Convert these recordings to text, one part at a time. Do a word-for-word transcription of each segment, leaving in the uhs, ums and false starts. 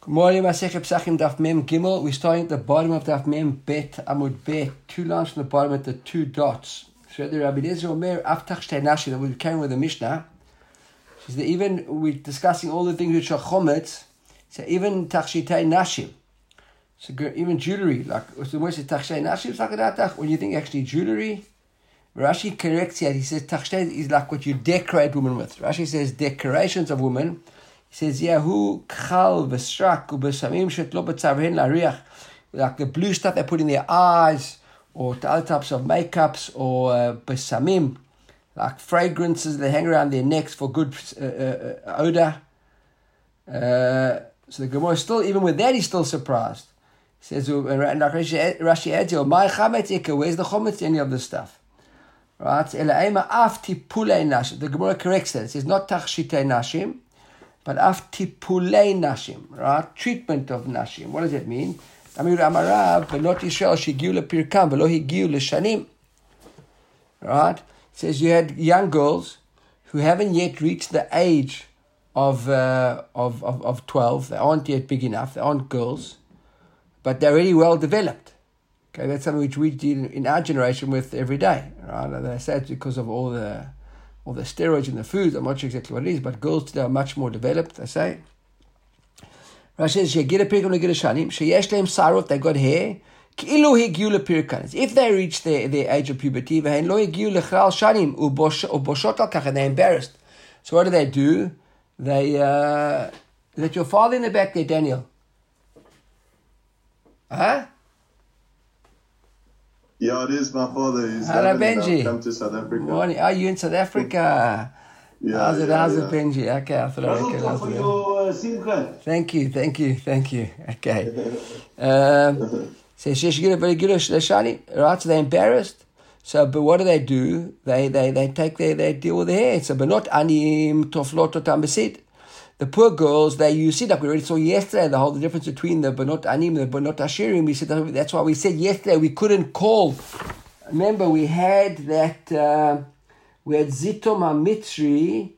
Good morning, Masechet Pesachim Daf Mem Gimel. We're starting at the bottom of Daf Mem Bet Amud Bet, two lines from the bottom at the two dots. So the Rabbi Eliezer Omer Aftach Shtei Nashim that we're carrying with the Mishnah. Says that even we're discussing all the things which are chometz. So even Tachshitei Nashim. So even jewelry, like so when it says Tachshitei Nashim, Sakadatach, when you think actually jewelry, Rashi corrects it. He says Tachshitei is like what you decorate women with. Rashi says decorations of women. He says, yeah, who kchal v'strak u'besamim shetlo b'tzavhen lariach, like the blue stuff they put in their eyes, or other types of makeups, or uh, besamim, like fragrances they hang around their necks for good uh, uh, odor. Uh, so the Gemara still, even with that, he's still surprised. He says, Rashi adds, my chametz, where's the chometz, any of this stuff? Right? The Gemara corrects that. It says, not tachshitei nashim, but af tipulei nashim, right? Treatment of nashim. What does that mean? Amir Amarav, v'not Yisrael shegiu lepirkam, v'lo higiu leshanim. Right? It says you had young girls who haven't yet reached the age of, uh, of, of, of twelve. They aren't yet big enough. They aren't girls. But they're already well developed. Okay, that's something which we deal in our generation with every day. Right? And they say it's because of all the all the steroids in the foods. I'm not sure exactly what it is, but girls today are much more developed, they say. Rashi says, "Shegira pirkan legira shanim, sheyesh lehem sarot, they got hair, ki'ilu higiu lepirkan." If they reach their, their age of puberty, v'hen lo higiu lechral shanim, uboshot al kach, and they're embarrassed. So what do they do? They, uh, is that your father in the back there, Daniel? Huh? Yeah, it is my father. He's Hello, Benji. Come to South Africa. Morning. Are you in South Africa? Yeah, how's it? yeah, how's yeah. it, Benji? Okay, I thought I recognized it. Thank you, thank you, thank you. Okay. Um, so she's good, very good. Right, so they're embarrassed. So, but what do they do? They they they take their they deal with their hair. So, but not anim toflot otam besid. The poor girls, they you see, like we already saw yesterday, the whole the difference between the Banot Anim and the Banot Ashirim. We said that, that's why we said yesterday we couldn't call. Remember, we had that uh, we had Zitom HaMitzri.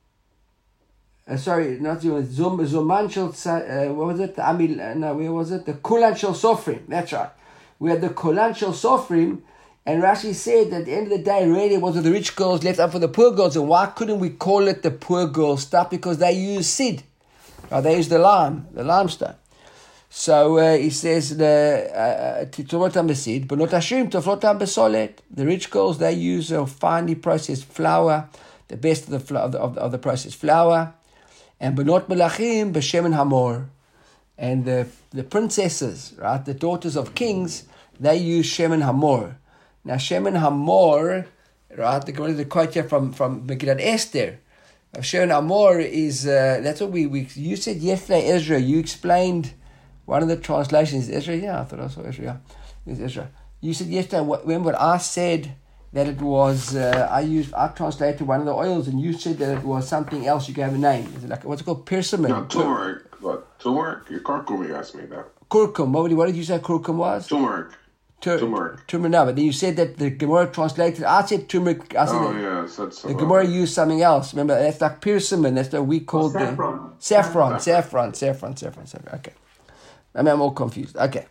Uh, sorry, not Zitom, Zum Zuman Shel. Uh, what was it? The Amil? Uh, no, where was it? The Kulan Shel Sofrim. That's right. We had the Kulan Shel Sofrim. And Rashi said that at the end of the day, really, it was the rich girls left up for the poor girls. And why couldn't we call it the poor girl stuff? Because they use sid. Or they use the lime, the limestone. So uh, he says, the sid, but not ashrim, toflotam besolet. The rich girls, they use a finely processed flour, the best of the, fl- of, the, of, the, of the processed flour. And but not melachim, b'shemen hamor. And the, the princesses, right, the daughters of kings, they use shemen hamor. Now, Shemen Hamor, right, the Gemara, the quote here from, from Megillat Esther. Shemen Hamor is, uh, that's what we, we, you said yesterday, Ezra, you explained one of the translations. Ezra, yeah, I thought I saw Ezra, yeah. It was Ezra. You said yesterday, what, remember what I said that it was, uh, I used, I translated one of the oils and you said that it was something else, you gave a name. Is it like, what's it called? Persimmon? No, turmeric. What? Turmeric? Your curcum, you asked me that. Kurkum. What, what did you say kurkum was? Turmeric. Tur- turmeric. Turmeric, no, but then you said that the Gemara translated, I said turmeric, I said oh, that, yeah, I said so. the Gemara used something else. Remember, that's like persimmon, that's what we called oh, saffron. the... Saffron. Saffron, saffron, saffron, saffron, okay. I mean, I'm all confused, okay.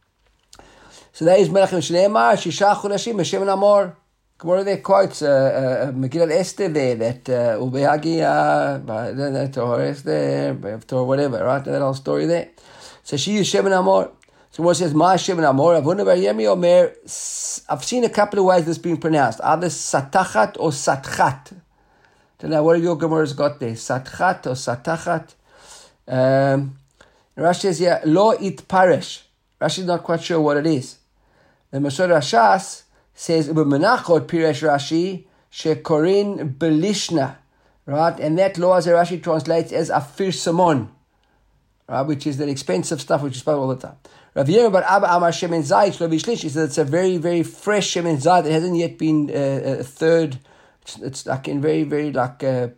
So that is Melachim Shneimar, Shisha Chodashim, Hashem and Amor. Gemara there quotes, uh, uh, Megillat Esther there, that Ubehagia, uh, Torah Esther, Torah whatever, right, that whole story there. So she used Shem and Amor. So what says, Ma Shem and Amor, Omer, I've seen a couple of ways this being pronounced, either Satachat or Satchat. Don't know, what have your Gemaras got there? Satchat or Satachat? Um, Rashi says, yeah, Lo it Paresh. Rashi is not quite sure what it is. The Masor Rashas says, Ubemenachot Piresh Rashi, Shekorin Belishna. Right? And that law, as Rashi translates as Afir Samon. Right? Which is that expensive stuff which is spoken all the time. Rav Yerim bar Abba Amar Shemen Zayit Shlo Bishlish. He says it's a very, very fresh Shemen Zayit. It hasn't yet been uh, a third. It's, it's like in very, very like uh,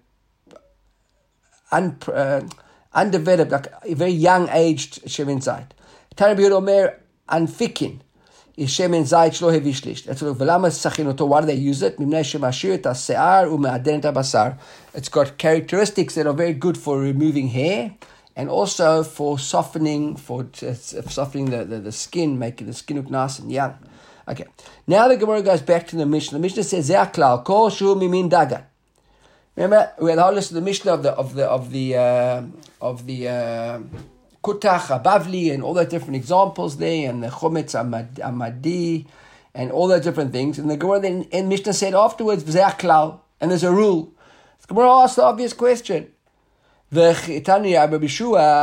un, uh, undeveloped, like a very young aged Shemen Zayit. Tanabi Omer Anfikin is Shemen Zayit Shlo Bishlish. That's what Velama Sachinoto. Why do they use it? Mimnei Shemashir et Se'ar uMe'aden et Basar. It's got characteristics that are very good for removing hair. and also for softening, for uh, softening the, the, the skin, making the skin look nice and young. Okay. Now the Gemara goes back to the Mishnah. The Mishnah says, "Ze'aklal kol shu mimin dagan." Remember, we had the whole list of the Mishnah of the of the of the uh, of the uh, kutach, abavli, and all the different examples there, and the chometz amad, amadi, and all those different things. And the Gemara then and Mishnah said afterwards, "Ze'aklal," and there's a rule. The Gemara asked the obvious question. Since we know this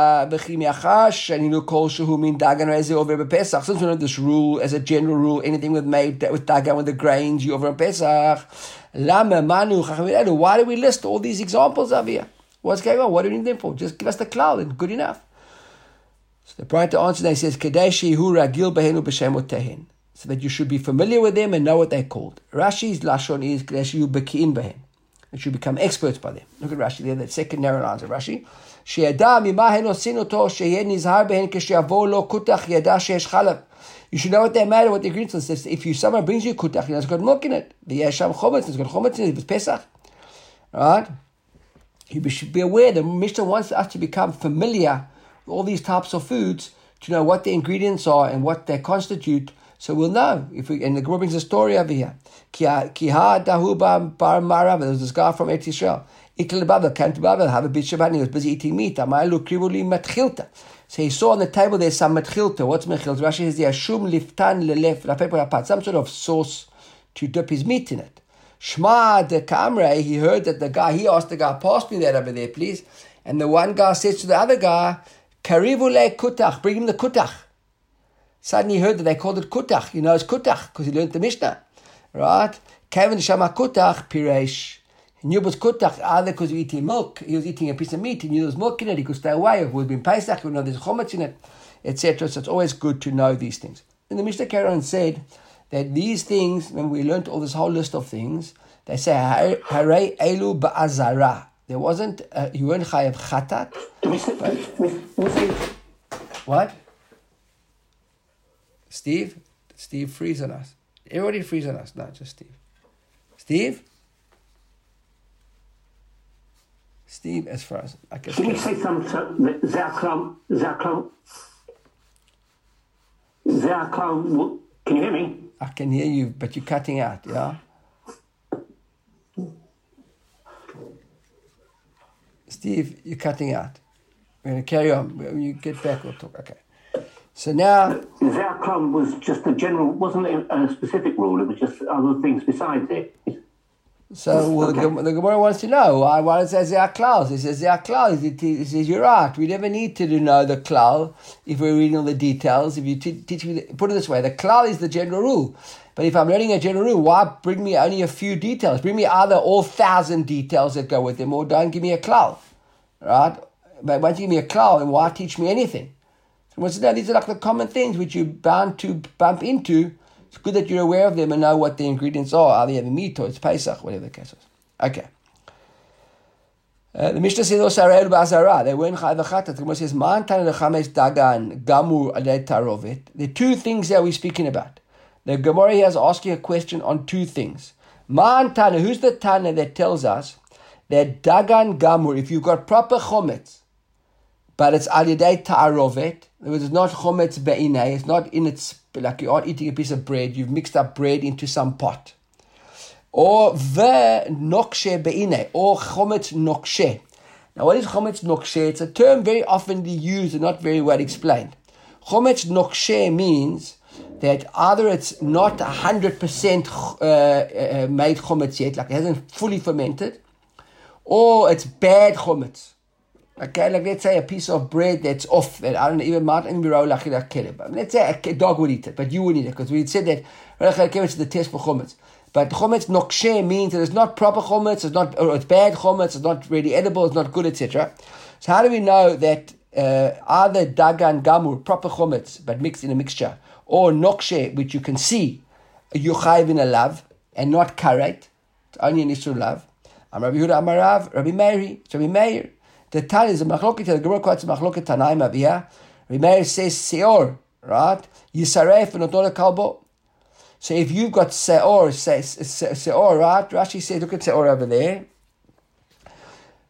rule as a general rule, anything with made with dagan with the grains you over on Pesach. Why do we list all these examples over here? What's going on? What do we need them for? Just give us the klal and good enough. So the brighter answer they says so that you should be familiar with them and know what they're called. Rashi's lashon is kadeshi beki'in behem. And should become experts by them. Look at Rashi there, that second narrow answer. Rashi, you should know what they're made of, what the ingredients are. If you someone brings you kutach, it's got milk in it. The yesham chometz, it's got chometz in it. If it's Pesach, right? You should be aware that Mishnah wants us to become familiar with all these types of foods to know what the ingredients are and what they constitute. So we'll know. If we, and the Gemara brings a story over here. Kiha dahu bar marav. There was this guy from Eretz Yisrael. Ikle Babel came to Babel, have a bit Shabbat. He was busy eating meat. Amalu krivuli matchilta. So he saw on the table there's some matchilta. What's matchilta? Rashi says there shum liftan lelef lafeparapat. Some sort of sauce to dip his meat in it. Shma de kamre. He heard that the guy. He asked the guy, "Pass me that over there, please." And the one guy says to the other guy, "Karivule kutach. Bring him the kutach." Suddenly he heard that they called it kutach. He knows kutach because he learned the Mishnah. Right? Kevin Shama kutach piresh. He knew it was kutach either because he was eating milk. He was eating a piece of meat. He knew there was milk in it. He could stay away. If it would have been Pesach, he would know there's chometz in it, et cetera. So it's always good to know these things. And the Mishnah Karen said that these things, when we learned all this whole list of things, they say, Harei elu ba'azara. There wasn't, uh, you weren't chayav chatat. What? Steve? Steve freeze on us. Everybody freeze on us. No, just Steve. Steve? Steve as far as I can. Can you say something? Zaklam, Zaklam, Zaklam. Can you hear me? I can hear you, but you're cutting out. Yeah. Steve, you're cutting out. We're going to carry on. When you get back, we'll talk. Okay. So now... Zaklam was just a general, wasn't it a specific rule? It was just other things besides it. So well, okay. the, the Gemara wants to know, why, why does it say Zaklam? It says Zaklam. It says, you're right. We never need to know the klal if we're reading all the details. If you t- teach me... The, put it this way, the klal is the general rule. But if I'm learning a general rule, why bring me only a few details? Bring me either all thousand details that go with them, or don't give me a klal. Right? But once you give me a klal, then why teach me anything? So what's that? These are like the common things which you're bound to bump into. It's good that you're aware of them and know what the ingredients are. Either you have meat or it's Pesach, whatever the case is. Okay. Uh, the Mishnah says also, Arel Ba'azara. They weren't Chayav Chatat. The Gemara says, Man Tana Lechamesh Dagan Gamur Alei Tarovet. There are two things that we're speaking about. The Gemara here is asking a question on two things. Man Tana, who's the Tana that tells us that Dagan Gamur, if you've got proper chometz, but it's alidei ta'arovet, in other words, it's not chometz be'inei, it's not in its, like you are eating a piece of bread, you've mixed up bread into some pot. Or ve nokshe be'inei, or chometz nokshe. Now what is chometz nokshe? It's a term very often used and not very well explained. Chometz nokshe means that either it's not one hundred percent uh, uh, made chometz yet, like it hasn't fully fermented, or it's bad chometz. Okay, like let's say a piece of bread that's off, that I don't know, even might even be but let's say a dog would eat it, but you wouldn't eat it, because we said that it's the test for chometz. But chometz nokshe means that it's not proper chometz, it's not, or it's bad chometz, it's not really edible, it's not good, et cetera. So how do we know that uh, either dagan gamur, proper chometz, but mixed in a mixture, or nokshe, which you can see, you chayiv in a lav, and not karet, it's only an issue lav. I'm Rabbi Yehuda Amarav, Rabbi Meir, Rabbi Meir. The Tan is a machloket. The Gemara quotes a machloket Tanaim Avia. Rabbi Meir says seor, right? Yisaref and not a kalbo. So if you've got seor, se, se, seor, right? Rashi says, look at seor over there.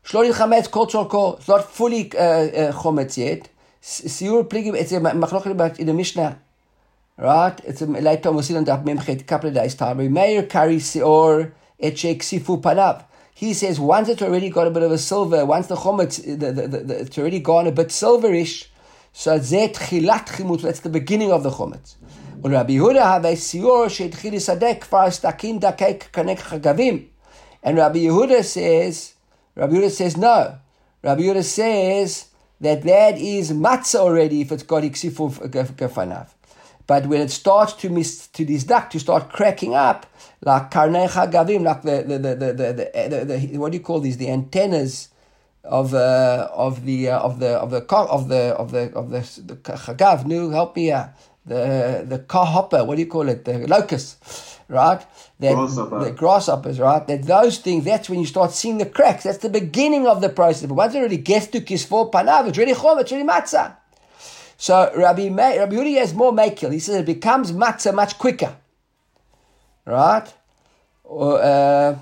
Shlo chametz kol tzorko. It's not fully uh, uh, chometz yet. Siur pligim. It's a machlokes about in the Mishnah. Right? It's a later we'll see on that memchet a couple of days time. Rabbi Meir carries sior et sheksifu panav. He says once it's already got a bit of a silver, once the chometz, the, the, the, the, it's already gone a bit silverish, so zet chilat chimut, that's the beginning of the chometz. And Rabbi Yehuda have a sior sheitchil sadek far stakin dakek kanek chagavim. And Rabbi Yehuda says, Rabbi Yehuda says no. Rabbi Yehuda says that that is matzah already if it's got iksifu gafanav. But when it starts to mis to disduct, to start cracking up, like karnei chagavim, like the the the the, the, the, the what do you call these? The antennas of uh, of the uh, of the of the of the of the of the, the chagav. No, help me out. The the car hopper. What do you call it? The locust, right? That, grasshopper. The grasshoppers, right? That those things. That's when you start seeing the cracks. That's the beginning of the process. But once it already gets to kisfor panav, it's really chom. It's really matzah. So Rabbi Meir, Rabbi Yehuda has more makil. He says it becomes matzah much quicker, right? Or, uh,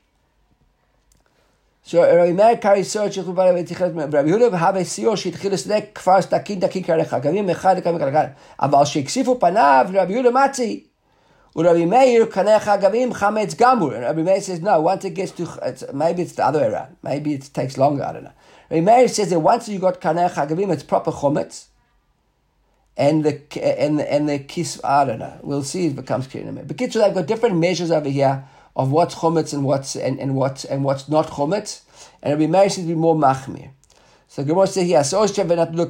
so Rabbi Meir carries search. Rabbi Yehuda have a sior sheitchil sedek kfar stakin dakin karecha gavim echad dekam karecha. Aval sheksifu panav Rabbi Yehuda matzi. Rabbi Meir kanecha gavim chametz gamur. And Rabbi Meir says no. Once it gets to it's, maybe it's the other way around. Maybe it takes longer. I don't know. Rabbi Meir says that once you got kanecha gavim, it's proper chometz. And the and the, and the kiss, I don't know. We'll see. It becomes clear in a minute. But kids, I've got different measures over here of what's chometz and what's and, and what's and what's not chometz. And Rabbi Meir seems to be more machmir. So Gemara says here, so there's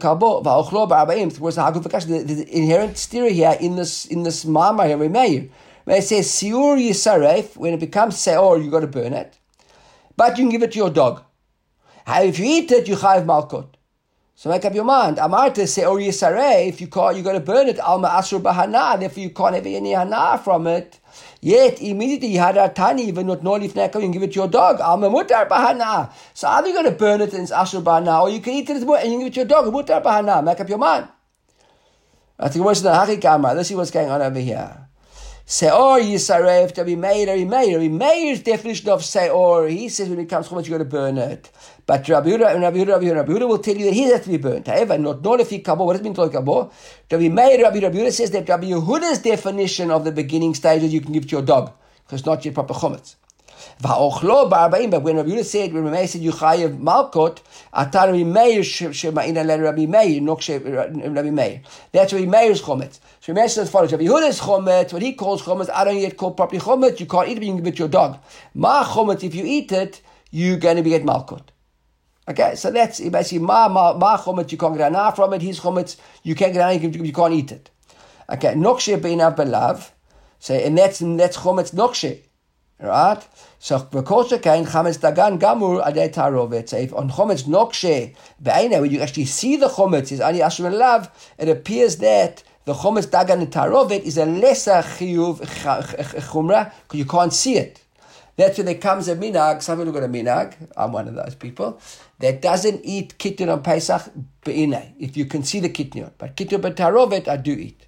the inherent stereo here in this in this mama here, Rabbi Meir. Where it says siur yisaref, when it becomes seor, you got to burn it, but you can give it to your dog. How if you eat it, you chayav malkot. So make up your mind. Amarta say or yisareh, if you can't, you got to burn it. Alma asur bahana, therefore you can't have any hana from it. Yet immediately you had a tani, even not no leaf neko, you can give it to your dog. Alma mutar bahana. So either you got to burn it and it's asur bahana, or you can eat it and you can give it to your dog. Mutar bahana. Make up your mind. I think what's the hachikama. Let's see what's going on over here. Seor yisareh to be made or be made. Rabbi Meir's definition of seor, he says when it comes chometz, you got to burn it. But Rabbi Yehuda, Rabbi Yehuda, Rabbi Yehuda, Rabbi Yehuda will tell you that he has to be burnt. However, not not if he kabo. What does it mean to kabo? Rabbi Meir, Rabbi Yehuda says that Rabbi Yehuda's definition of the beginning stages you can give to your dog because it's not yet proper chometz. Va'ochlo ba'arbaim. But when Rabbi Yehuda said, when Rabbi Meir said you chayav malkot, atar Rabbi Meir shema'ina le Rabbi Meir, not Rabbi Meir. That's Rabbi Meir's chometz. So Rabbi Meir says as follows: Rabbi Yehuda's chometz, what he calls chometz, I don't yet call properly chometz. You can't eat it, but you can give it to your dog. Ma chometz, if you eat it, you're going to be at malkot. Okay, so that's basically ma ma ma chometz. You can't get an from it. His chometz, you can't get an you can't eat it. Okay, nokshe beinav belav. So and that's that's chometz nokshe, right? So because you can chometz dagan gamur adei tarovet. So if on chometz nokshe beinav, when you actually see the chometz is ani asur belav, it appears that the chometz dagan and tarovet is a lesser chiyuv chumra because you can't see it. That's when there comes a minag, some people got a minag, I'm one of those people, that doesn't eat kitniyot on Pesach be'inay, if you can see the kitniyot. But kitniyot b'tarovet, I do eat.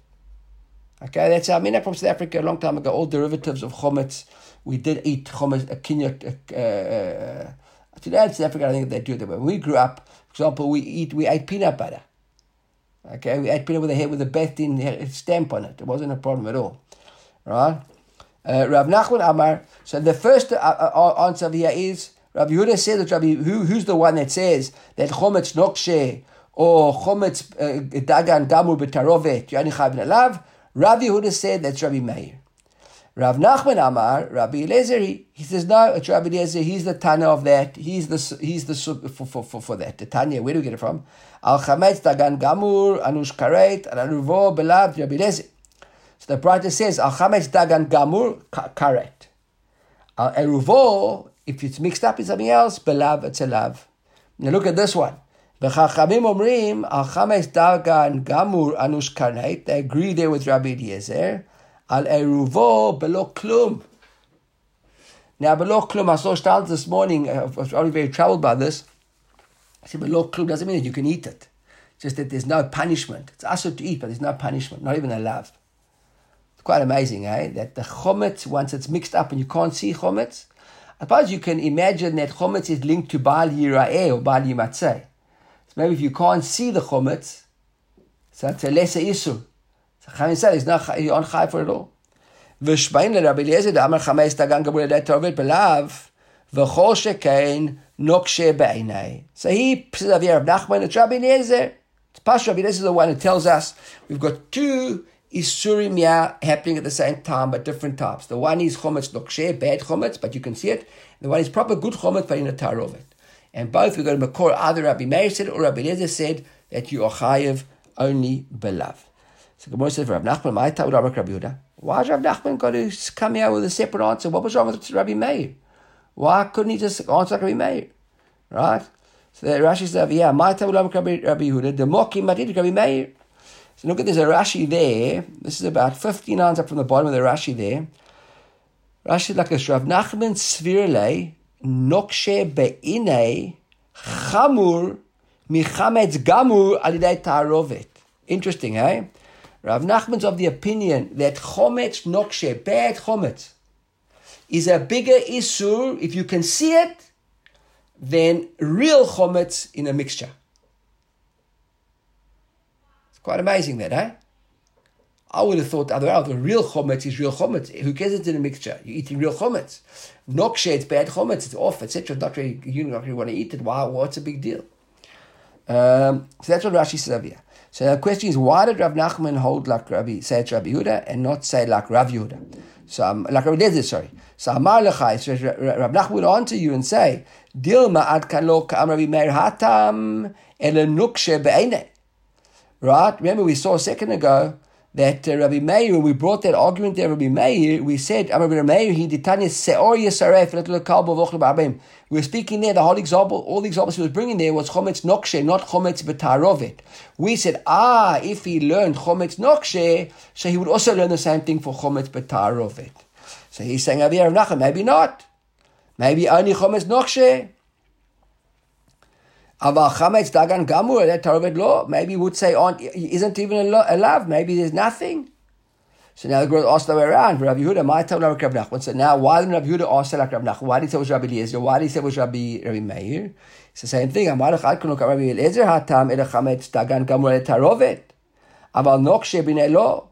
Okay, that's our minag from South Africa a long time ago, all derivatives of chometz, we did eat chometz, a kitniyot, uh, uh, today in South Africa I think they do it that way. When we grew up, for example, we eat, we ate peanut butter. Okay, we ate peanut with a head with a Beth-Din stamp on it. It wasn't a problem at all. Right? Uh, Rav Nachman Amar. So the first uh, uh, answer here is Rabbi Yehuda says that Rabbi who who's the one that says that chometz nokshe or chometz dagan gamur b'tarovet yani chayv nalav. Rabbi Yehuda said that's Rabbi Meir. Rav Nachman Amar Rabbi Eliezer he, he says no, it's Rabbi Eliezer. He's the Tana of that. He's the he's the for for for, for that. The Tanya. Where do we get it from? Al chametz dagan gamur anush karet anuvo belav Rabbi Eliezer. So the Brayta says, Al chametz dagan gamur karet. Al eruvo, if it's mixed up with something else, belav it's a lav. Now look at this one. B'chachamim omrim, Al chametz dagan gamur anush karet. They agree there with Rabbi Eliezer. Al eruvo belo klum. Now belo klum, I saw Stalz this morning. I was already very troubled by this. I said belo klum doesn't mean that you can eat it. Just that there's no punishment. It's asur to eat, but there's no punishment, not even a lav. Quite amazing, eh? That the chometz, once it's mixed up and you can't see chometz, I suppose you can imagine that chometz is linked to Baal Yira'eh or Baal Yimatzeh. So maybe if you can't see the chometz, so it's a lesser issue. So Chaim said, it's not, you're on chai for it all. V'shbain le Rabbi Eliezer, the Amar Chameis Dagan Gabur Edet Torvet Belav, v'chol shekein nokshe be'inei. So he says of Rav Nachman, it's Rabbi Eliezer. It's Pasha Rabbi Eliezer is the one who tells us we've got two Isurim ya happening at the same time, but different types. The one is chometz nokshe, bad chometz, but you can see it. The one is proper good chometz, but in a tarovet. And both we've got a makor, either Rabbi Meir said or Rabbi Eliezer said that you are chayev only belav. So Gemara says, Rav Nachman, my ta'ud Rabbi Yehuda. Why has Rav Nachman got to come here with a separate answer? What was wrong with Rabbi Meir? Why couldn't he just answer like Rabbi Meir? Right? So Rashi says, yeah, my ta'ud Rabbi Yehuda, the mokim madid Rabbi Meir. So look at, there's a Rashi there. This is about fifteen lines up from the bottom of the Rashi there. Rashi is like this. Rav Nachman svirle nokshe be'inei chamur michametz gamur alidei ta'arovet. Interesting, eh? Rav Nachman's of the opinion that chometz nokshe, bad chometz, is a bigger isur if you can see it than real chometz in a mixture. Quite amazing that, eh? I would have thought other the real chometz is real chometz. Who cares it's in a mixture? You're eating real chometz. Nokshe, it's bad chometz, it's off, et cetera. Not really, you don't really want to eat it. Wow, what's a big deal? Um, so that's what Rashi says over here. So the question is, why did Rav Nachman hold like Rabbi, say it's Rabbi Yehuda, and not say like Rav Yehuda? So um, like Rabbi Eliezer, sorry. So Amar Lechai, so Rav Nachman would answer you and say, Dilma ad kan lo ka'am Rabbi Meir hatam ele nukshe be'eineh. Right? Remember we saw a second ago that uh, Rabbi Meir, when we brought that argument there, Rabbi Meir, we said, Rabbi Meir, he ditanya seor yisaref little kalbo v'ochle ba'arbim. We were speaking there, the whole example, all the examples he was bringing there was chometz nokshe, not chometz b'tarovet. We said, ah, if he learned chometz nokshe, so he would also learn the same thing for chometz b'tarovet. So he's saying, Rabbi Nachman, maybe not. Maybe only chometz nokshe. Aval chametz dagan gamur, that tarovet law, maybe he would say, on isn't even a love, maybe there's nothing. So now the girl asked the way around, Rabbi Yehuda, my tell Rabbi Nachman. So now, why didn't Rabbi Yehuda ask like Rabbi Nachman? Why did he say it was Rabbi Eliezer? Why did he say it was Rabbi, Rabbi Meir? It's the same thing. Amalek ad kan lo Rabbi Eliezer hatam ele chametz dagan gamur tarovet. Aval nokshe b'nei lo.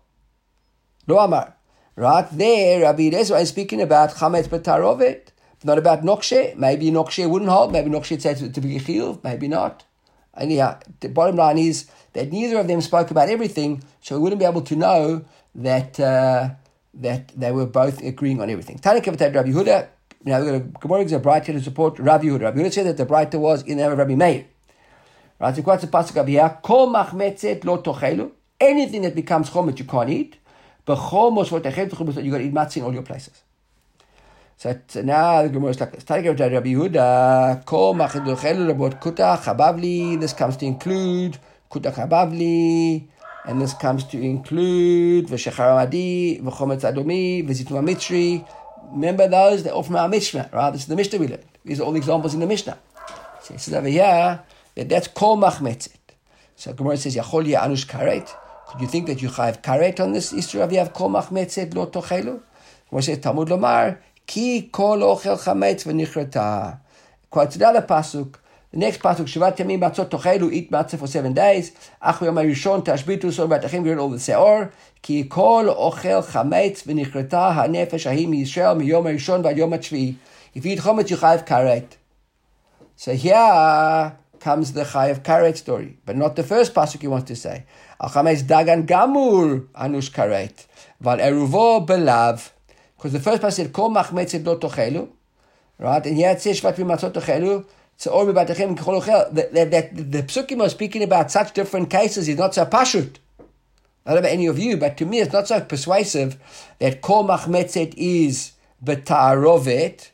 Lo amar. Right there, Rabbi Eliezer is speaking about chametz b'tarovet. Not about nokshe. Maybe nokshe wouldn't hold. Maybe nokshe said to, to be chiyuv. Maybe not. Anyhow, the bottom line is that neither of them spoke about everything, so we wouldn't be able to know that uh, that they were both agreeing on everything. Tanya Kevatet Rabbi Yehuda. Now we're going to Gemara gives a brighter to support Rabbi Yehuda. Rabbi Yehuda said that the brighter was in the name of Rabbi Meir. Right? So quite a pasuk over here. Kol machmetzet lo tochelu. Anything that becomes chometz you can't eat. B'chol mosvot techel you got to eat matzah in all your places. So now the Gemara is like this. Rabbi Yehuda, Kol Machid Dochelu Rabot Kuta Chabavli. This comes to include Kuta Chabavli, and this comes to include V'Shechar Amadi, V'Chometz Adomi, V'Zitum Amitri. Remember those? They're all from our Mishnah, right? This is the Mishnah we learned. These are all the examples in the Mishnah. So it says over here that that's Kol Machmetzet. So Gemara says Yachol Yeh Anush Karet. Could you think that you have Karet on this issue of you have Kol Machmetzet Lo Tochelu? Gemara says Talmud Lomar. Ki kol ochel chametz v'nichrata. Quotes another pasuk. The next pasuk, Shivat yamim matzot tochelu, eat matzah for seven days. Ach yom harishon tashbitu so batachim, get all the seor. Ki kol ochel chametz v'nichrata hanefesh ahim Yisrael miyom harishon v'ad yom hashvi. If you eat chametz, you chayav karet. So here comes the chayav karet story, but not the first pasuk he wants to say. Al chametz dagan gamur anush karet, val eruvo belav. Because the first passage said, Kol machmetzet lo tochelu, right? And here it says, Shvat v'matzot tochelu, tzor v'batachem k'chol ochel. The psukim are speaking about such different cases is not so pashut. I don't know about any of you, but to me it's not so persuasive that Kol machmetzet is b'ta'arovet,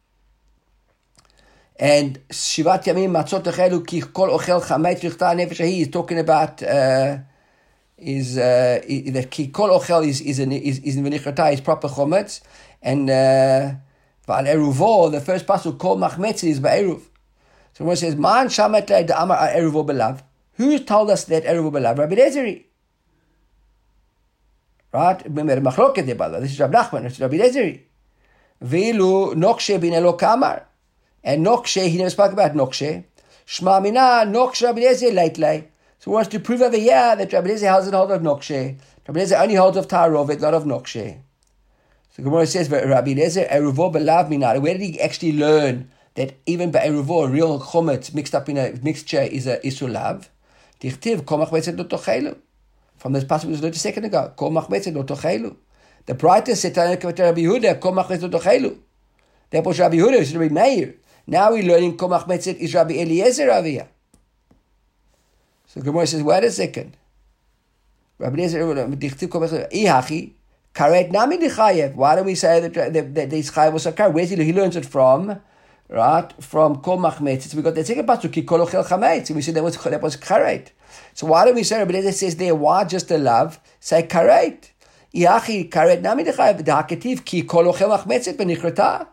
and Shivat yamim matzot tochelu ki kol ochel chametz v'chta nefesh ahi is talking about... Uh, is uh, that ki kol ochel is is in is is in v'nichrata is proper chometz, and v'al eruvo the first pasuk kol machmetz is ba'eruv. So when it says man shamet le da amar eruvo belav, who told us that eruvo belav? Rabbi Eliezer, right? Remember the machloket there, by the way. This is Rabbi Nachman. It's Rabbi Eliezer. Veilu nokshe bin elokamar. And nokshe, he never spoke about nokshe. Shma mina nokshe Rabbi Eliezer leitlei. So he wants to prove over here that Rabbi Eliezer doesn't hold of nokshe. Rabbi Eliezer only holds of tarovet, not of nokshe. So Gemara says, Rabbi Eliezer eruvo belav minare. Where did he actually learn that even be'eruvo, a real chomet mixed up in a mixture is a isur lav? Dichtiv kol machmetzet lo tochelu. From this passage we learned a second ago. Kol machmetzet lo tochelu. The brightest said to Rabbi Yehuda, kol machmetzet lo tochelu. That was Rabbi Yehuda, it's Rabbi Meir. Now we're learning kol machmetzet is Rabbi Eliezer Aviyah. So Gemara says, wait a second. Rabbi Eliezer, dichtiv kol machmetzet ihachi. Karet nami dichayev. Why do we say that that, that this chayev was a karet? Where he learns it from? Right? From kol machmetzet. So we got the second pasuk, ki kol ochel chametz. We said that was that was karet. So why do we say Rabbi Eliezer says there, why just a love? Say karet. Iachi karet nami dichayev. Da'aketiv ki kol ochel machmetzet b'nichrata.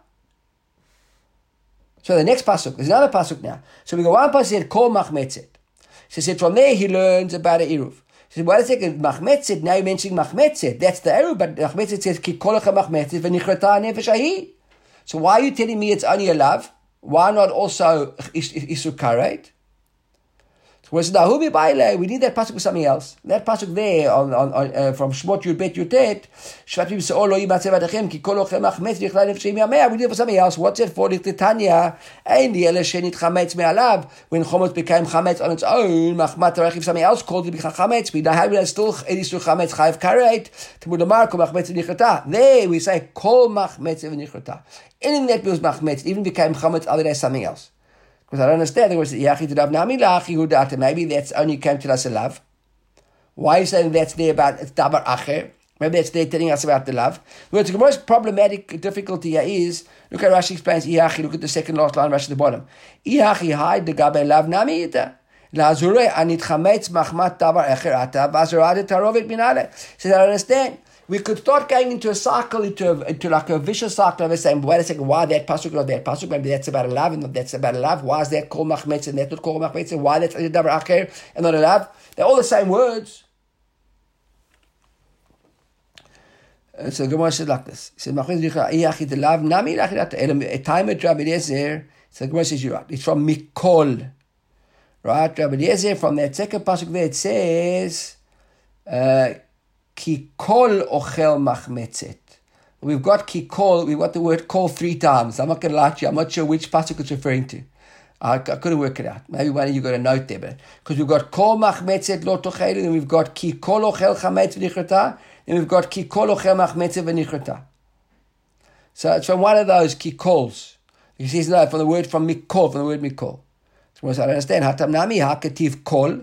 So the next pasuk, there's another pasuk now. So we go one pasuk said kol machmetzet. So he said from there he learns about a iruv. He said, wait a second, machmetzet, now you're mentioning machmetzet. That's the eruv, but machmetzet says ki kol ochel machmetzet v'nichrata nefesh ahi. So why are you telling me it's only a love? Why not also isur karet? So we said, we need that pasuk with something else. That pasuk there on, on, on uh, from Shmot Yud Bet Yud Tet, Shvat Yud Se'ol Lo Yimatzev Adachem Ki Kol Ochem Machmetz V'Yichlai Nefeshim Yameh. We need it for something else. What's it for? Tanya, Ein Li Ele Shenit Chametz Me'alav. When Chomot became Chametz on its own, Machmat Tarech, if something else called it became Chametz, we have it still Edisur Chametz Chayev Karet. Tamud Amar Kol Machmetz V'Nichrata. There we say Kol Machmetz V'Nichrata. Anything that was Machmetz even became Chametz other than something else. Because I don't understand. There was Yachi to Rav Nami Lachi Hudata. Maybe that's only came to us a love. Why are you saying that's there about Dabar Acher? Maybe that's there telling us about the love. Well, the most problematic difficulty here is, look at Rashi explains Iachi, look at the second last line, Rashi at the bottom. Iachi hide the Gabe Lav Nami Ita. Lazure Anit Chametz Machmat Dabar Acher Ata Bazurade Tarovet Binale. So I understand. We could start going into a cycle, into a, into like a vicious cycle of saying, wait a second, why that pasuk or that pasuk? Maybe that's about a love and that's about a love. Why is that called machmetz and that's not called machmetz? Why that's a davar acher and not a love? They're all the same words. And so Gemara said like this. He said, machmetz yichid the love nami lachid a time at Rabbi Eliezer. So Gemara says you're right. It's from mikol, right? Rabbi Eliezer from that second pasuk there it says. Uh, Ki kol ochel machmetzet. We've got ki kol, we've got the word kol three times. I'm not going to lie to you, I'm not sure which pasuk it's referring to. I, I couldn't work it out. Maybe one of you got a note there, but because we've got kol machmetzet lo tochelu, and we've got ki kol ochel chametz v'nichrata, and we've got ki kol ochel machmetzet v'nichrata. So it's from one of those ki kols. He says no, from the word from mikol, from the word mikol. So I don't understand. Hatam nami hakativ kol.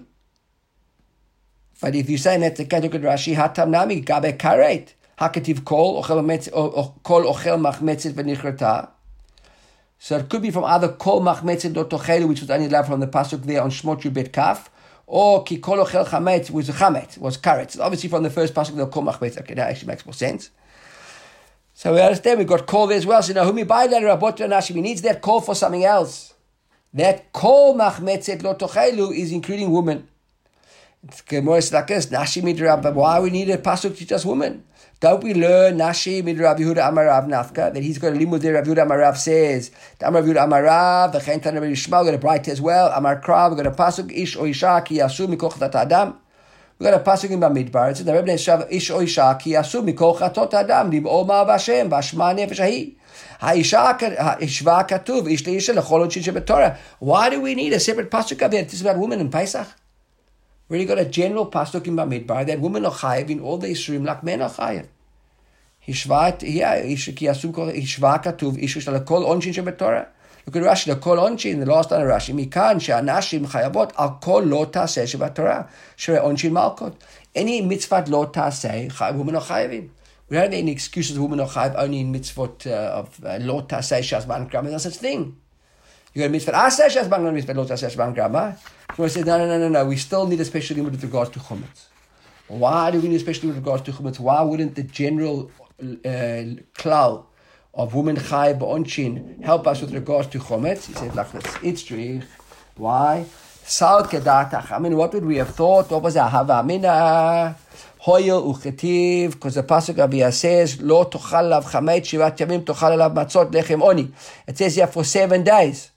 But if you say that the Keduk Rashi Hatam Nami Gabe Karet Hakativ Kol Ochel Kol Ochel Machmetzet V'Nichrata. So it could be from either Kol Machmetzet Lo Tochelu, which was only allowed from the pasuk there on Shmot Yud Bet Kaf, or Ki Kol Ochel Chametz, which was Chametz, was Karet. So obviously from the first pasuk there Kol Machmetzet. Okay, that actually makes more sense. So we understand we've got Kol there as well. So Nahumi Bailer Rabot Rashi needs that Kol for something else. That Kol Machmetzet Lo Tochelu is including women. Gemara is like this, Nashi midrab. Why we need a pasuk to just women? Don't we learn Nashi midrab Yehuda Amarav Nafka that he's got a limud there? Rav Yehuda Amarav says the Amar Yehuda Amarav the Chen Tana Rabbi Yishmael got a bright as well. Amar Krav we got a pasuk Ish o Isha ki yasu mikol chatat Adam. We got a pasuk in Bamidbar. It's in the Rebbe Neshav Ish o Isha ki yasu mikol chatot Adam lib'ol ma Vashem b'ashma nefesh ahi. Ha'isha ha'ishva katuv ish leisha lechol odshin shebetorah. Why do we need a separate pasuk up there? This is about women in Pesach. We already got a general pasuk in Bamidbar that women are chayiv in all the Yisroim like men are chayiv. Hishvat, yeah, hishva katuv, ishu shel kol onshin shebetorah. Look at Rashi, the kol onshin, the last line of Rashi, mikan she'anashim chayavot al kol lo taseh shebetorah, shere onshin malkot. Any mitzvah lo taseh, women are chayivin. We don't have any excuses women are chayiv only in mitzvot uh, of uh, lo taseh shazman gram. There's no such thing. You got a mitzvah aseh shazman gram, mitzvah lo taseh shazman gram. So I said, no, no, no, no, no. We still need a special limit with regards to chumetz. Why do we need a special limit with regards to chumetz? Why wouldn't the general uh, klal of women chayiv b'onshin help us with regards to chumetz? He said like this. It's true. Why? Sal kedatach. I mean, what would we have thought? What was our hava mina? hoyel uchetiv, because the pasuk of Yah says, lo tochal alav chametz shivat yamim tochal alav matzot lechem oni. It says here for seven days.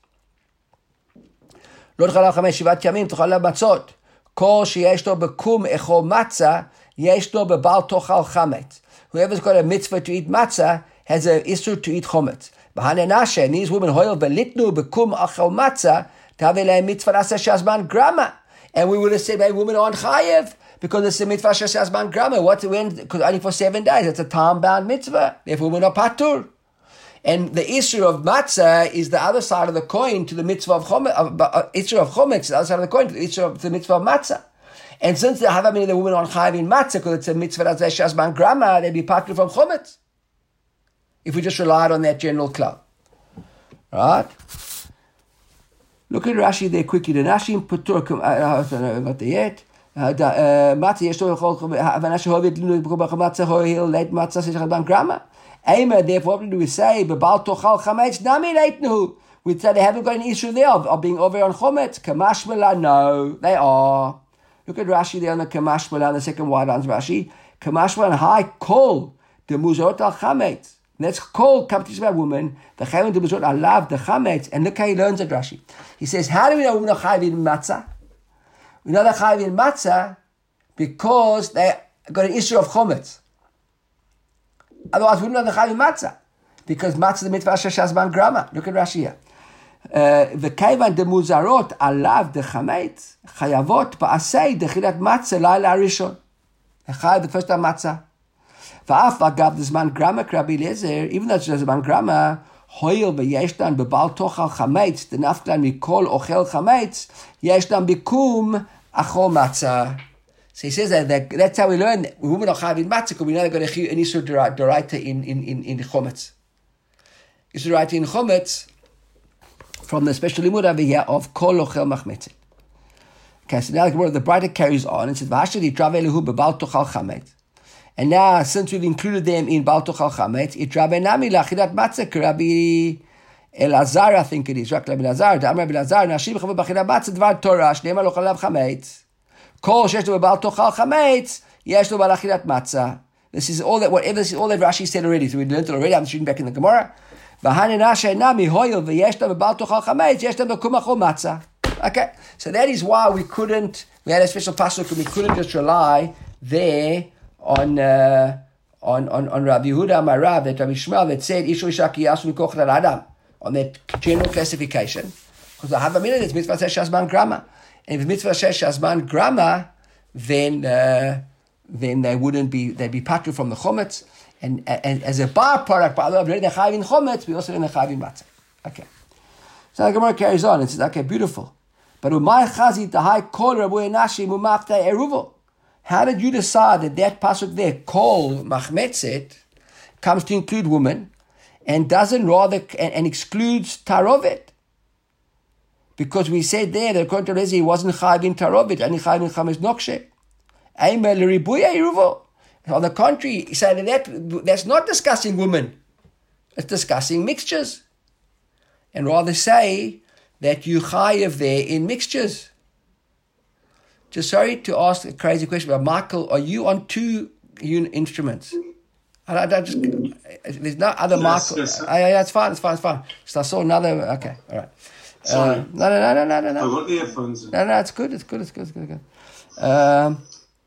Lo tochal alav chametz shivat yamim tochal alav matzot. Kol sheyesh lo bekum echol matzah, yesh lo bebal tochal chametz. Whoever's got a mitzvah to eat matzah has a issur to eat chometz. B'hanenashe, and these women hoyel velitnu bekum echol matzah, tavelei mitzvah nasa shazman grama. And we would have said, hey, women aren't chayev, because it's a mitzvah shazman grama. What's the when? Because only for seven days. It's a time-bound mitzvah. Therefore, women are patur. And the issue of matzah is the other side of the coin to the mitzvah of chometz. Uh, issue of chometz, the other side of the coin to the issue of the mitzvah of matzah. And since the Havamina, the women aren't chayev in matzah, because it's a mitzvah shazman grama, they'd be patur from chometz. If we just relied on that general club. Right? Look at Rashi there quickly. The Nashim Patur, I don't know yet. Matzah yesh lo b'chol v'nash hovid linu b'chol matzah hoil leit matzah sechad ban grama. Ema, therefore, what do we say? B'bal tochal chametz nami leitnu. We'd say they haven't got an issue there of, of being over on chometz. Kamashmela, no, they are. Look at Rashi there on the Kamashmela, the second wide lines Rashi. Kamashmela high kol the muzot al chametz. That's called competition by woman. The chayvin to bezot alav the chametz, and look how he learns it. Rashi. He says, how do we know women are chayv in matzah? We know they're chayv in matzah because they got an issue of chometz. Otherwise, we don't know they're chayv in matzah because matzah is the mitzvah shazman grama. Look at Rashi here. The chayvin de muzarot alav the chametz chayavot ba'asei dechilat matzah laila rishon. They chayv the first time matzah. Va'af agav the zman grama Rabbi Eliezer, even though it's the zman grama, hoyel v'yeshdan bebal tochal chametz, the nafklan mikol ochel chametz, yeshdan bikum achol matzah. So he says that, that that's how we learn that women are chayv in matzah because we know they've got an issur d'oraita in in in in chometz. Issur d'oraita in chometz from the special limud over here of kol ochel machmetzin. Okay, so now the Braita carries on and says v'ashadi travel lehu bebal tochal chametz. And now, since we've included them in Bal Tochal Chametz, it Rabbi Nami Lachidat Matzah, Rabbi Elazar, I think it is, Rabbi Elazar, Rabbi Elazar, Nashim Chavu Bachidat Matzah, Dvar Torah, Shnema Lo Chalav Chametz. Kol Shesh Lo Bal Tochal Chametz, Yesh Lo Balachidat Matzah. This is all that, whatever, this is all that Rashi said already, so we learned it already, I'm just reading back in the Gemara. V'hanen Asher Nami Hoyel V'yesh Lo Bal Tochal Chametz, Yesh Lo B'kum Achol Matzah. Okay, so that is why we couldn't, we had a special pasuk, and we couldn't just rely there on uh, on on on Rabbi Yehuda Amarav, that Rabbi Shmuel that said Ishu Isha Ki Yasu Mikoch Adam, on that general classification, because I have a minute it's mitzvah shazman grama, and if mitzvah shazman grama, then uh, then they wouldn't be they'd be patru from the chometz, and, and as a byproduct, by the way, they're chayiv in chometz, we also in the chayiv in matzah. Okay, so the Gemara carries on and says, okay, beautiful, but umay chazit the high kol rabu enashim umafta eruvo. How did you decide that that pasuk there, kol machmetzet, comes to include women and doesn't rather and, and excludes tarovet? Because we said there that according to Rezi, he wasn't chayiv in tarovet, only chayiv in chametz nokshe. Eimel ribuya iruvo. On the contrary, he said that that's not discussing women; it's discussing mixtures, and rather say that you chayiv there in mixtures. Just sorry to ask a crazy question, but Michael, are you on two instruments? I, I, I just, there's no other yes, Michael. Yes, uh, yeah, yeah, it's fine, it's fine, it's fine. So I saw another. Okay, all right. Sorry. Uh, no, no, no, no, no, no. I got the earphones. No, no, it's good, it's good, it's good, it's good. It's good. Um,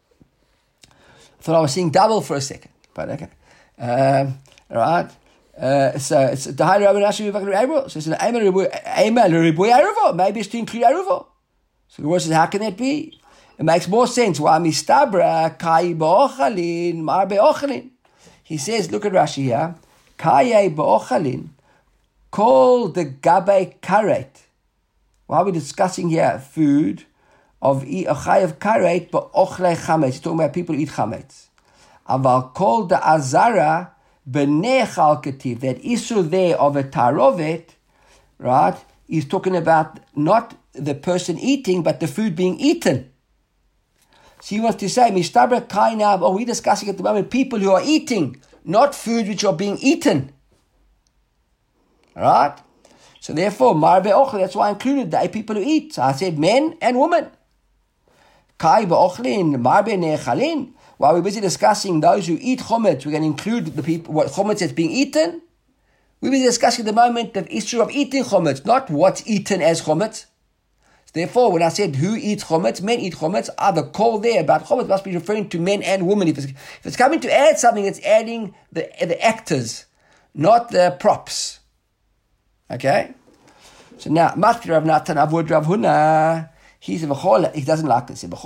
I thought I was seeing double for a second, but okay. Um, all right. Uh, so it's the high Rabbi Nashi Eruvo. So it's an Eimer Ribuy Eruvo. Maybe it's to include Eruvo. So the word says, how can that be? It makes more sense. Why mistabra kai ba'ochalin mar be'ochalin? He says, look at Rashi here. Kai ba'ochalin call the gabe karet. Why are we discussing here food of a chay of karet ba'ochle chametz? He's talking about people who eat chametz. Aval call the azara b'nechal ketiv. That issue there of a tarovet, right? He's talking about not the person eating, but the food being eaten. So he wants to say, Mistabra Kainav, oh, we're discussing at the moment people who are eating, not food which are being eaten. Alright? So therefore, Marbe Ochel, that's why I included the people who eat. So I said men and women. Kai ba'ochlin, marbe ne'echalin. While we're busy discussing those who eat chometz, we're going to include the people, what chometz that's being eaten. We're busy discussing the moment of issue of eating chometz, not what's eaten as chometz. Therefore, when I said who eats chometz, men eat chometz, ah, the call there about chometz must be referring to men and women. If it's, if it's coming to add something, it's adding the the actors, not the props. Okay? So now, Matki Rav Natan Avud Rav Huna, he said, he doesn't like this. And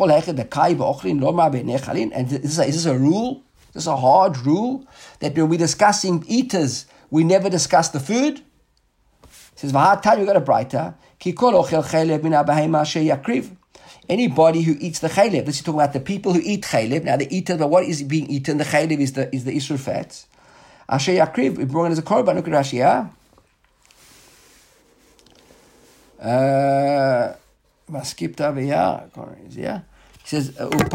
is this, a, is this a rule? Is this a hard rule? That when we're discussing eaters, we never discuss the food? He says, V'ha'atan, you got a brighter. Anybody who eats the chaylev, this is talking about the people who eat chaylev. Now the eater, but what is being eaten? The chaylev is the is the isur fats. Asher yakriv, we brought it as a korban. Look at Rashi, yeah? Uh, I skipped over here. Yeah, he says,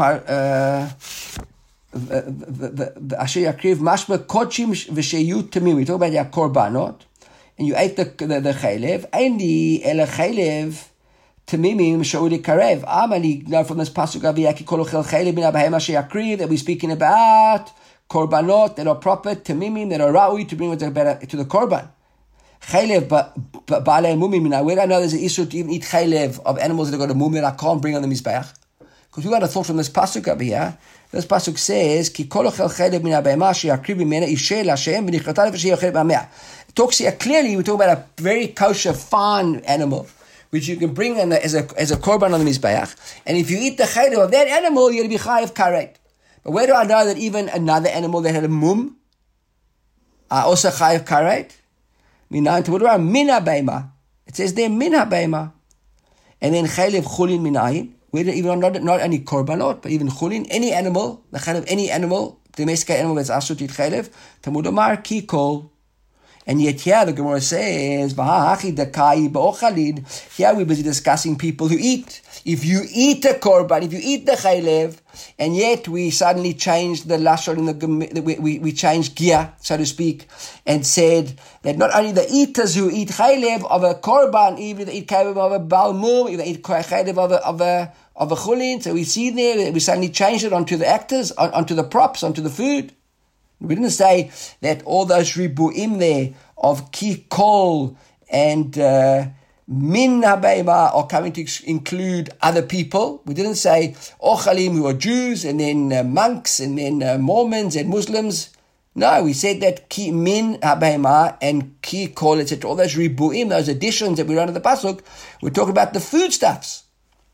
Asher yakriv mashma kochim v'sheyu tamim. We talk about your korbanot. And you ate the the, the chaylev, Aindi ele chaylev tamimim shauli karev. Amani now from this pasuk aviyaki kolochel chaylev min abahem asher yakriv that we're speaking about korbanot that are proper tamimim that are raui to bring to the to the korban. Chaylev but baalei mumim. Now where I know there's an issue to even eat chaylev of animals that have got a mum that I can't bring on the mizbeach, because we got a thought from this pasuk over here. This pasuk says ki kolochel chaylev min abahem asher yakriv mimena ishel Hashem v'nichratal v'shei yochel b'ameh. Talks here clearly, we're talking about a very kosher, fine animal, which you can bring in as a as a korban on the mizbeach. And if you eat the chaylev of that animal, you're going to be chayav karet. But where do I know that even another animal that had a mum are also chayav karet? What about min habeima? It says there min habeima, and then chaylev chulin minayin. Where even not not only korbanot, but even chulin, any animal, the chaylev any animal, domestic animal that's asur to eat chaylev. Talmud Omar ki kol. And yet here the Gemara says, here we're busy discussing people who eat. If you eat a korban, if you eat the chaylev, and yet we suddenly changed the lashon in the we, we, we changed gear, so to speak, and said that not only the eaters who eat chaylev of a korban, even if they eat chaylev of a balmum, if they eat chaylev of a of a of a chulin, so we see there we suddenly changed it onto the actors, on, onto the props, onto the food. We didn't say that all those ribu'im there of ki kol and uh, min habeima are coming to include other people. We didn't say ochalim who are Jews and then uh, monks and then uh, Mormons and Muslims. No, we said that ki min habeima and ki kol, et cetera. All those ribu'im, those additions that we run to the pasuk, we're talking about the foodstuffs.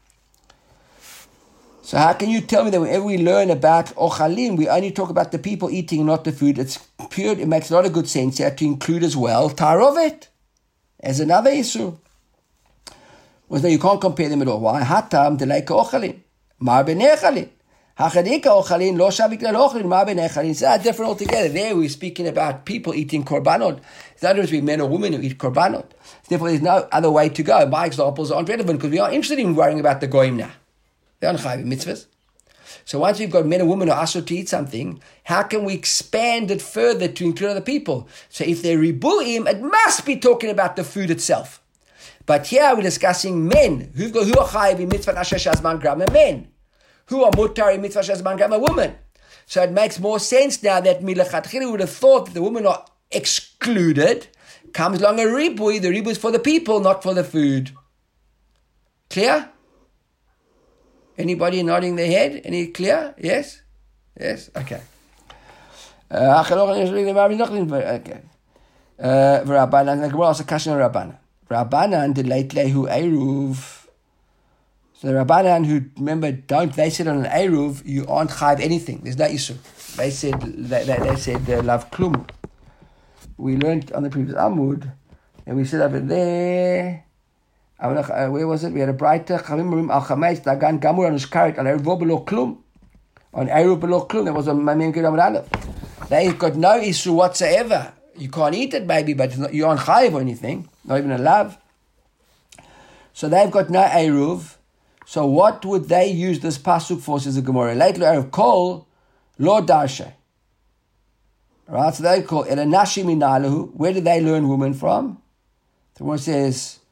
So how can you tell me that whenever we learn about ochalim, we only talk about the people eating, not the food? It's pure, it makes a lot of good sense here to include as well tarovet as another issue. Well, no, you can't compare them at all. Why? Hatam deleika ochalim, mar benechalim. Hachadika ochalin lo shavik lel ochalin mar benechalin. It's not different altogether. There we're speaking about people eating korbanot. It's not going to be men or women who eat korbanot. Therefore, there's no other way to go. My examples aren't relevant because we are interested in worrying about the goyim now. They're on chayiv mitzvahs. So once we've got men and women who are asur to eat something, how can we expand it further to include other people? So if they're ribu'im, it must be talking about the food itself. But here we're discussing men. Who've got, who are chayiv in mitzvah asher shazman gram, men. Who are mutar in mitzvah shazman gram, a woman. So it makes more sense now that milachatchila would have thought that the women are excluded. Comes along a ribui. The ribui is for the people, not for the food. Clear? Anybody nodding their head? Any clear? Yes? Yes? Okay. Uh, okay. Rabbanan, the Gemara also question on Rabbanan. Rabbanan delay lehu eruv. So the Rabbanan who, remember, don't, they said on an eruv, you aren't chayiv anything. There's no issue. They said, they, they, they said, uh, lav klum. We learned on the previous Amud, and we said over there, Uh, where was it? We had a brighter Chavim al Chameis Dagan Gamur on his carrot al Eruv below Klum. On Eruv below Klum, there was a Mamim Gidam Aleph. They've got no issue whatsoever. You can't eat it, maybe, but not, you aren't chayiv or anything, not even a lav. So they've got no Eruv. So what would they use this pasuk for? Says the Gemara. Lately, Eruv Kol Lo Darshe. Right? So they call it a Nashi Minalahu. Where did they learn women from? The one says.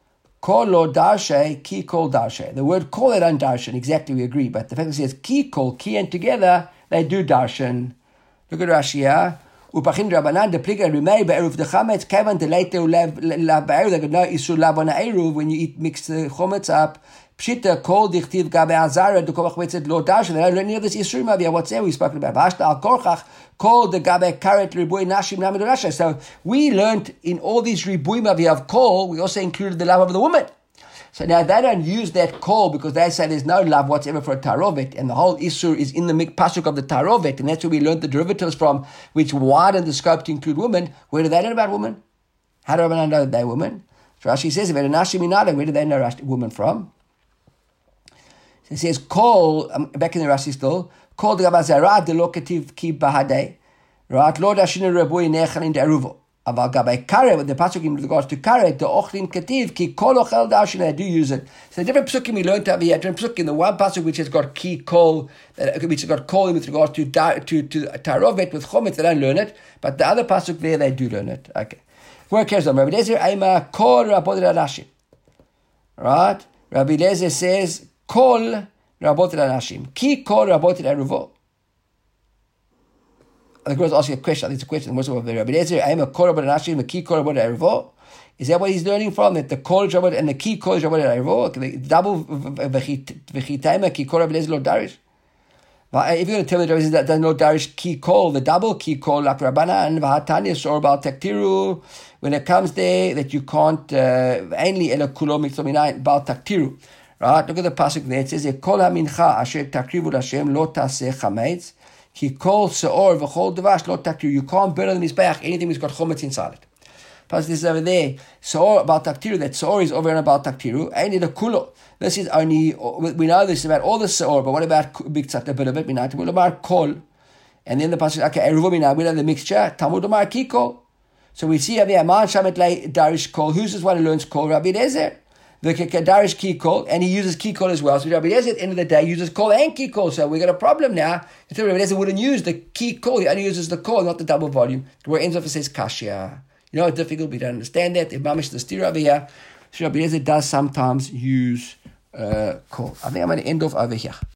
Kol lo darshe, ki kol darshe. The word kol, they don't darshan, exactly, we agree. But the fact that it says ki kol, ki and together, they do darshan. Look at Rashi here. Upachin Rabbanan, the pliga remei be'eruv the chametz, kevan the later la be'eruv, they could know isu lavon eruv, when you eat, mix the chometz up. Pshita kol dichtiv gabe azara, the kolach wetzet lo darshan. They don't learn any of this isurim avia, what's there we've spoken about. Vashta al korchach, kol the gabe karet ribui nashim namid rasha. So we learned in all these ribui avia of kol, we also included the love of the woman. So now they don't use that call because they say there's no love whatsoever for a tarovet, and the whole Isur is in the pasuk of the tarovet, and that's where we learned the derivatives from, which widen the scope to include women. Where do they know about women? How do Rabbanan know that they're women? So Rashi says, where do they know women from? So it says, call, um, back in the Rashi still, call the Gabazara, the locative ki bahade, right? Lord Ashina Rabui Nechan in the Eruvo. Aval gabai kare, with the pasuk in regards to kare, the ochlin kativ ki kol ochel darshin. I do use it. So the different pasukim we learned over here. Different pasukim. The one pasuk which has got ki kol, which has got kol with regards to to to tarovet with chometz, they don't learn it. But the other pasuk there, they do learn it. Okay. Where carries on? Rabbi Lezer Aima kol rabot radashim. Right. Rabbi Lezer says kol rabot radashim. Ki kol rabot raduvo. The girl's asking a question. I think it's a question. Most of the Rabbi Lezer, I am a korah but nashim, a key korah but ervo. Is that what he's learning from? That the korah jabot and the key korah jabot ervo, the double v'chitayma key korah Lezer lo darish. If you're going to tell me that that there's no darish key kol, the double key kol like Rabbanan v'hatanya or bal taktiru, when it comes there that you can't only ela kulo mitzominayin bal taktiru. Right? Look at the pasuk there. It says kol hamincha asher takrivu l'Hashem lo taseh chametz. He calls seor v'chol devash lo taktiru. You can't burn on the mizbeach anything that's got chometz inside it. Plus this is over there. Seor about taktiru. That seor is over and about taktiru. Ain't it a kulo? This is only, we know this about all the seor, but what about big tzat, a bit of it? We know to about kol. And then the pasuk, okay, eruvim now, we know the mixture. Talmud Omar kiko. So we see over here, man shamet le darish kol. Who's this one who learns kol? Rabbi Lezer. The Darish key call, and he uses key call as well. So Rabbi Eliezer at the end of the day uses call and key call. So we got a problem now. Instead Rabbi Eliezer wouldn't use the key call, he only uses the call, not the double volume. Where it ends off it says kashya. You know how difficult we don't understand that. If Mamish the steer over here, so Rabbi Eliezer does sometimes use uh, call. I think I'm going to end off over here.